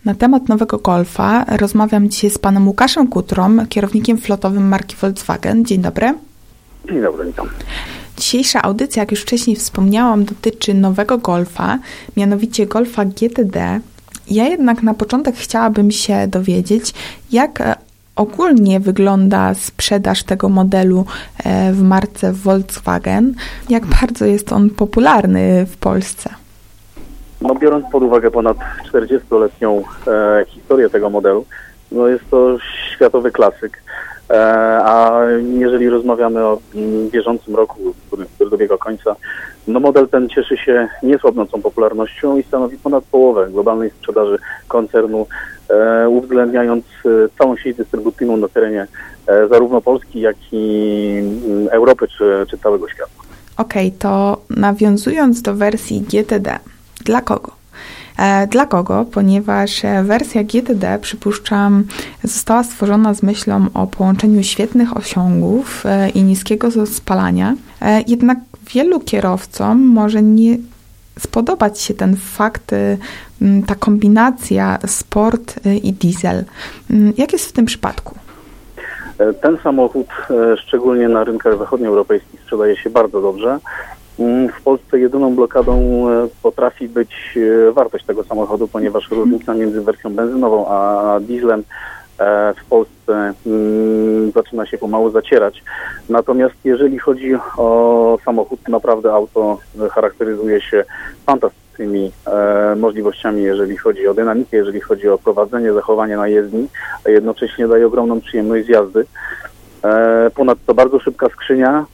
Na temat nowego Golfa rozmawiam dzisiaj z panem Łukaszem Kutrą, kierownikiem flotowym marki Volkswagen. Dzień dobry. Dzień dobry, witam. Dzisiejsza audycja, jak już wcześniej wspomniałam, dotyczy nowego Golfa, mianowicie Golfa GTD. Ja jednak na początek chciałabym się dowiedzieć, jak ogólnie wygląda sprzedaż tego modelu w marce Volkswagen, jak bardzo jest on popularny w Polsce. No, biorąc pod uwagę ponad 40-letnią historię tego modelu, no jest to światowy klasyk. A jeżeli rozmawiamy o bieżącym roku, który dobiega końca, no model ten cieszy się niesłabnącą popularnością i stanowi ponad połowę globalnej sprzedaży koncernu, uwzględniając całą sieć dystrybucyjną na terenie zarówno Polski, jak i Europy czy całego świata. Okej, to nawiązując do wersji GTD, dla kogo? Dla kogo? Ponieważ wersja GTD, przypuszczam, została stworzona z myślą o połączeniu świetnych osiągów i niskiego spalania. Jednak wielu kierowcom może nie spodobać się ten fakt, ta kombinacja sport i diesel. Jak jest w tym przypadku? Ten samochód, szczególnie na rynkach zachodnioeuropejskich, sprzedaje się bardzo dobrze. W Polsce jedyną blokadą potrafi być wartość tego samochodu, ponieważ różnica między wersją benzynową a dieslem w Polsce zaczyna się pomału zacierać. Natomiast jeżeli chodzi o samochód, naprawdę auto charakteryzuje się fantastycznymi możliwościami, jeżeli chodzi o dynamikę, jeżeli chodzi o prowadzenie, zachowanie na jezdni, a jednocześnie daje ogromną przyjemność z jazdy. Ponadto bardzo szybka skrzynia,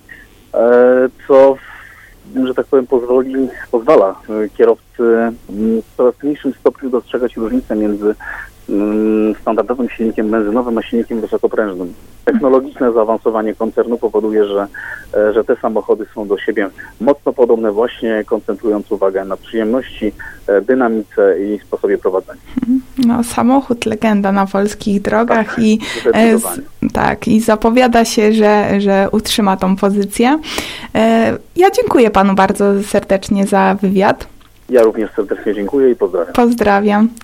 co, że tak powiem, pozwala kierowcy w coraz mniejszym stopniu dostrzegać różnicę między standardowym silnikiem benzynowym a silnikiem wysokoprężnym. Technologiczne zaawansowanie koncernu powoduje, że te samochody są do siebie mocno podobne, właśnie koncentrując uwagę na przyjemności, dynamice i sposobie prowadzenia. No, samochód legenda na polskich drogach i zapowiada się, że utrzyma tą pozycję. Ja dziękuję panu bardzo serdecznie za wywiad. Ja również serdecznie dziękuję i pozdrawiam. Pozdrawiam.